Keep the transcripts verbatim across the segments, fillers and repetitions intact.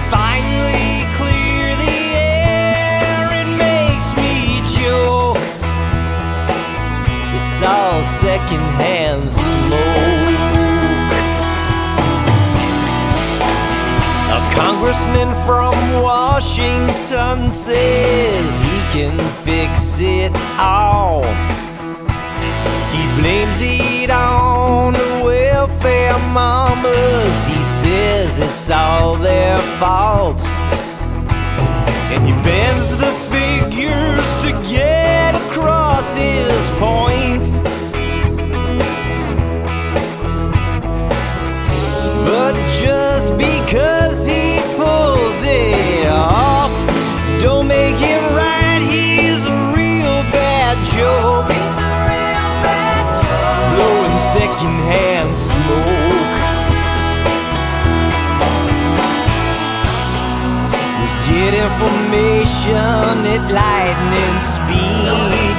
finally clear the air. It makes me joke. It's all secondhand smoke. A congressman from Washington says he can fix it all. He blames it on the welfare mamas. He says it's all their fault. And he bends the figures to get across his points. But just because he pulls it off, don't make him right. He's a real bad joke. Blowing secondhand smoke. We get information at lightning speed.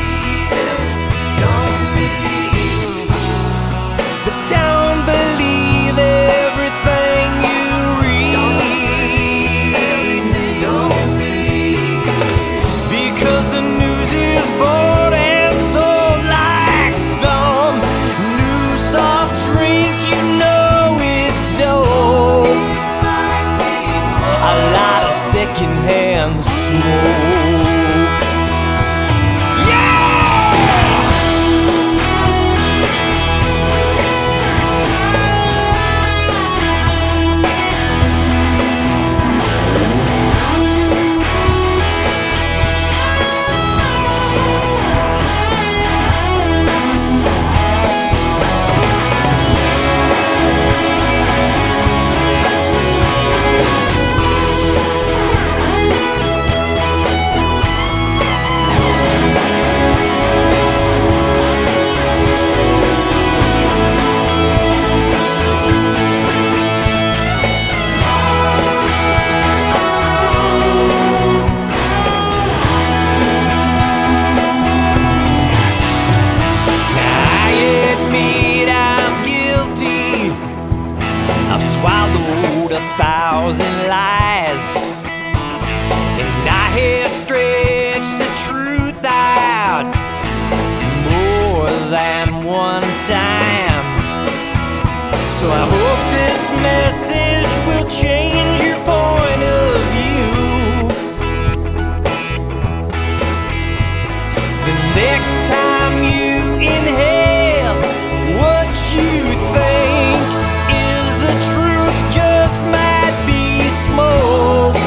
But don't believe everything you read, because the news is bought and sold like some new soft drink. You know it's dope. A lot of secondhand smoke. I've swallowed a thousand lies, and I have stretched the truth out more than one time. So I hope this message will change your point of view. The next time you inhale what you think the truth just might be smoke.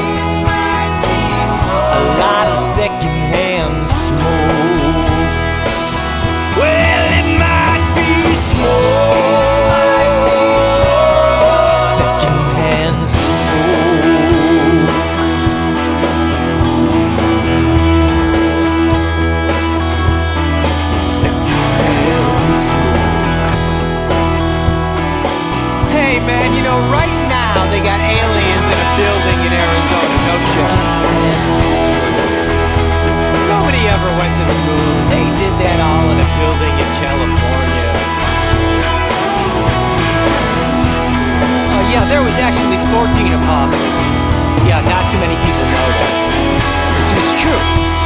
A lot of secondhand smoke. Well, it might be smoke. Secondhand smoke. Secondhand smoke. Hey man, you know, right now they got aliens in a building in Arizona, no shit. Nobody ever went to the moon. They did that all in a building in California. Uh, yeah, there was actually fourteen apostles. Yeah, not too many people know that. It's, it's true.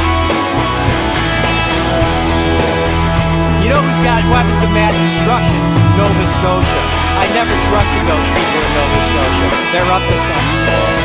You know who's got weapons of mass destruction? Nova Scotia. I never trusted those people in Nova Scotia. They're up to something.